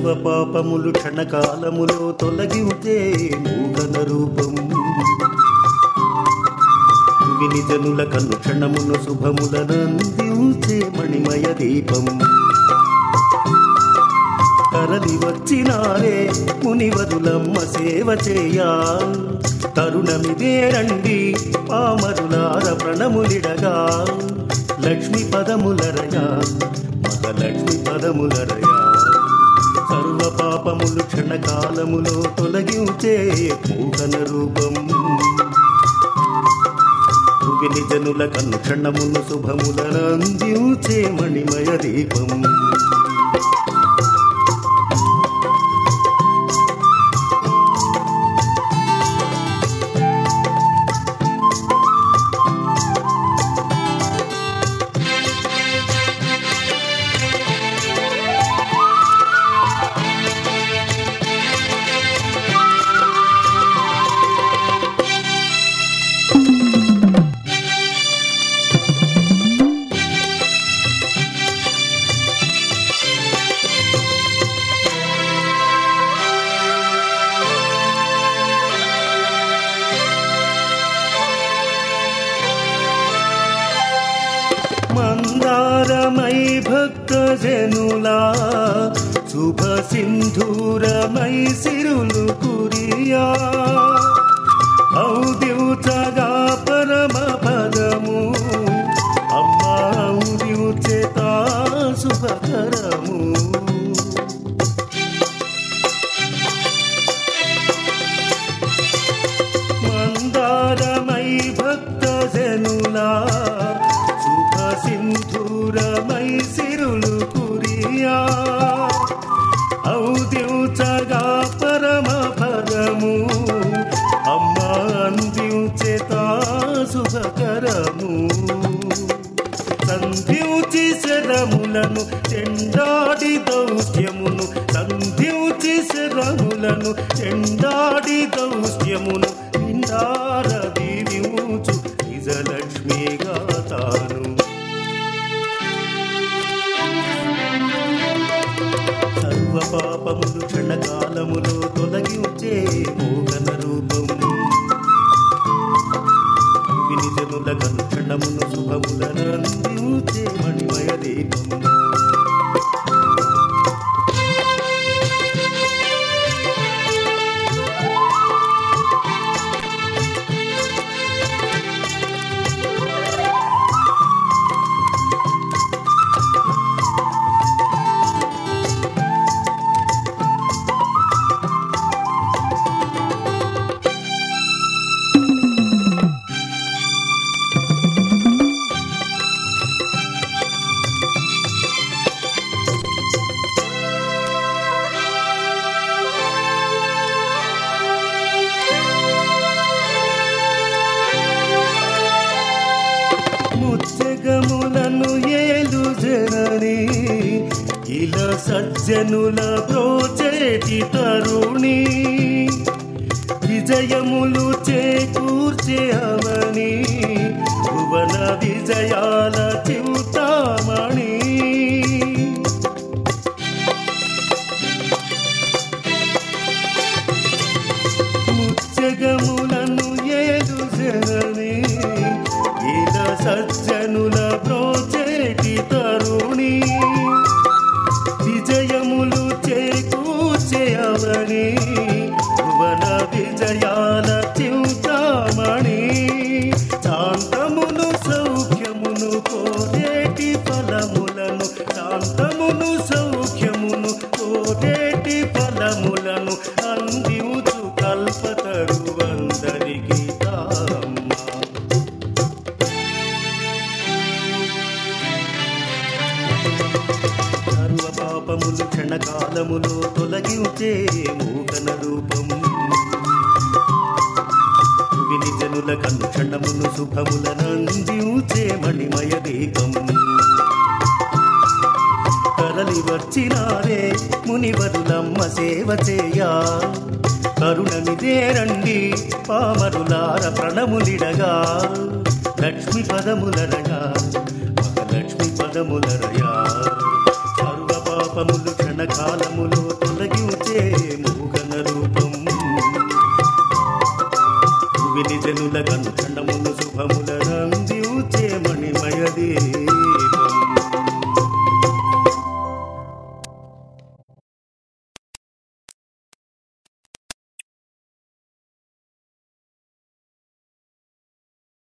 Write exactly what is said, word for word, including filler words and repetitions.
పాపములు క్షణకాలములో తొలగించే నూతన రూపం విని జనుల కన్ను క్షణమును శుభములనందించే మణిమయ దీపం తరలి వచ్చినారే మునివరులమ్మ సేవ చేయ తరుణమిదే రండి పామరులార ప్రణములిడగా లక్ష్మి పదములరయ మహాలక్ష్మి పదములరయ సర్వ పాపములు క్షణకాలములో తొలగించే నూతన రూపం విని జనుల కన్ను క్షణమును శుభములనందించే మణిమయ దీపం మందారమై భక్త జనులా శుభ సింధూరమై సిరులు కురియా ఔద్యుచగా పరమ పదము అమ్మా ఔద్యుచేత శుభకరము మందారమై భక్త జనులా సింధూరమై సిరులు కురియా ఔద్యుచగా పరమ పదము అమ్మా అందించేత శుభకరము సంధ్యుచి శరములను చెండాడి దౌష్ట్యమును సంధ్యుచి శరములను చెండాడి దౌష్ట్యమును నిండార దీవించు నిజలక్ష్మిగా తాను పాపములు క్షణకాలములో తొలగించే మోహన రూపం విని జనుల కన్ను క్షణమును శుభములనందించే మణిమయ దీపం ముచ్చగములను ఏలు జనని ఇలా సజ్జనుల బ్రోచేటి తరుణి విజయములు చేకూర్చే అవని భువన విజయాల చింతామణి ముచ్చగములను ఏలు జనని ఇలా సజ్జనుల బ్రోచేటి తరుణి విజయములు చేకూర్చే అవని భువన విజయాల చింతామణి శాంతమును సౌఖ్యమును కోరేటి ఫలములను శాంతమును సౌఖ్యమును కోరేటి ఫలములను అందించు కల్పతరువందరికి పాపములు క్షణకాలములో తొలగించే నూతన రూపం విని జనుల కన్ను క్షణమును శుభములనందించే మణిమయ దీపం తరలి వచ్చినారే మునివరులమ్మ సేవ చేయ కరుణమిదే రండి పామరులార ప్రణములిడగా లక్ష్మి పదములరగా మహాలక్ష్మి పదములరయా